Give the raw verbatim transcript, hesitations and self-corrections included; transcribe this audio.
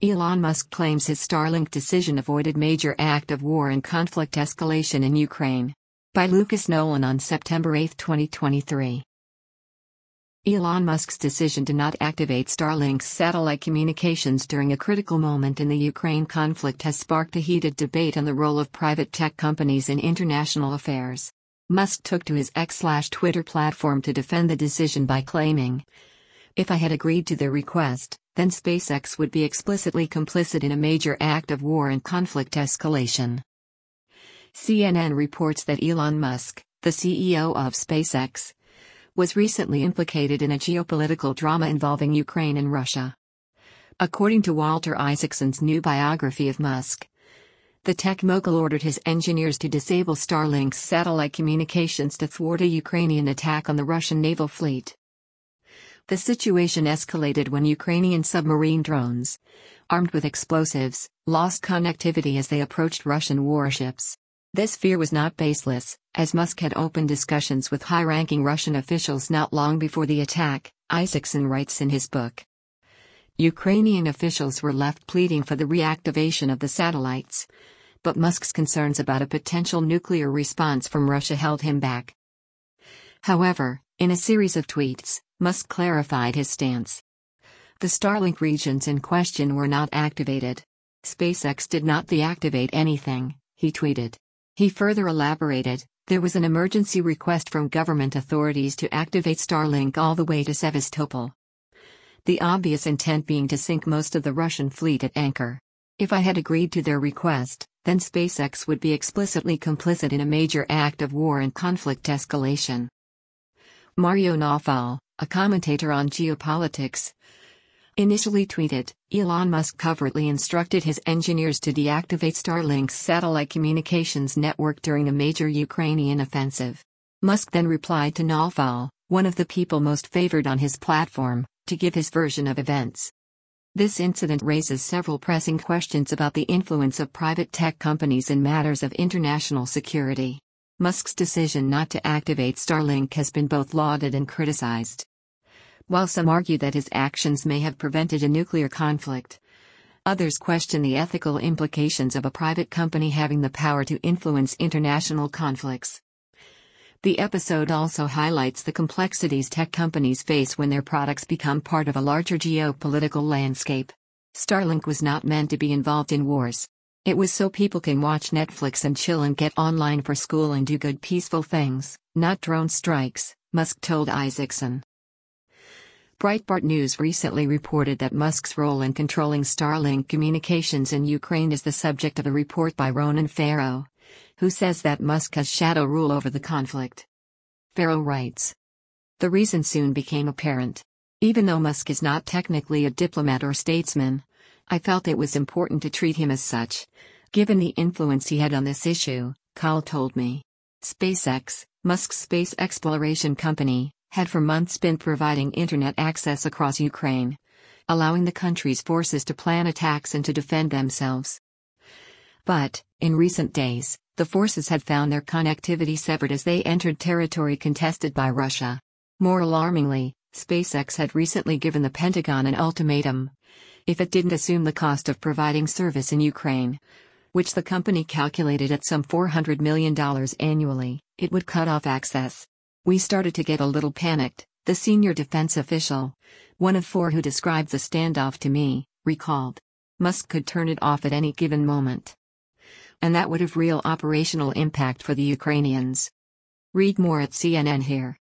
Elon Musk claims his Starlink decision avoided major act of war and conflict escalation in Ukraine. By Lucas Nolan on September eighth, twenty twenty-three. Elon Musk's decision to not activate Starlink's satellite communications during a critical moment in the Ukraine conflict has sparked a heated debate on the role of private tech companies in international affairs. Musk took to his X/Twitter platform to defend the decision by claiming, "If I had agreed to their request, then SpaceX would be explicitly complicit in a major act of war and conflict escalation." C N N reports that Elon Musk, the C E O of SpaceX, was recently implicated in a geopolitical drama involving Ukraine and Russia. According to Walter Isaacson's new biography of Musk, the tech mogul ordered his engineers to disable Starlink's satellite communications to thwart a Ukrainian attack on the Russian naval fleet. The situation escalated when Ukrainian submarine drones, armed with explosives, lost connectivity as they approached Russian warships. This fear was not baseless, as Musk had opened discussions with high-ranking Russian officials not long before the attack, Isaacson writes in his book. Ukrainian officials were left pleading for the reactivation of the satellites, but Musk's concerns about a potential nuclear response from Russia held him back. However, in a series of tweets, Musk clarified his stance. The Starlink regions in question were not activated. SpaceX did not deactivate anything, he tweeted. He further elaborated, there was an emergency request from government authorities to activate Starlink all the way to Sevastopol. The obvious intent being to sink most of the Russian fleet at anchor. If I had agreed to their request, then SpaceX would be explicitly complicit in a major act of war and conflict escalation. Mario Nawfal, a commentator on geopolitics, initially tweeted, Elon Musk covertly instructed his engineers to deactivate Starlink's satellite communications network during a major Ukrainian offensive. Musk then replied to Nawfal, one of the people most favored on his platform, to give his version of events. This incident raises several pressing questions about the influence of private tech companies in matters of international security. Musk's decision not to activate Starlink has been both lauded and criticized. While some argue that his actions may have prevented a nuclear conflict, others question the ethical implications of a private company having the power to influence international conflicts. The episode also highlights the complexities tech companies face when their products become part of a larger geopolitical landscape. Starlink was not meant to be involved in wars. It was so people can watch Netflix and chill and get online for school and do good peaceful things, not drone strikes, Musk told Isaacson. Breitbart News recently reported that Musk's role in controlling Starlink communications in Ukraine is the subject of a report by Ronan Farrow, who says that Musk has shadow rule over the conflict. Farrow writes, the reason soon became apparent. Even though Musk is not technically a diplomat or statesman, I felt it was important to treat him as such, given the influence he had on this issue, Call told me. SpaceX, Musk's space exploration company, had for months been providing internet access across Ukraine, allowing the country's forces to plan attacks and to defend themselves. But, in recent days, the forces had found their connectivity severed as they entered territory contested by Russia. More alarmingly, SpaceX had recently given the Pentagon an ultimatum. If it didn't assume the cost of providing service in Ukraine, which the company calculated at some four hundred million dollars annually, it would cut off access. We started to get a little panicked, the senior defense official, one of four who described the standoff to me, recalled. Musk could turn it off at any given moment. And that would have real operational impact for the Ukrainians. Read more at C N N here.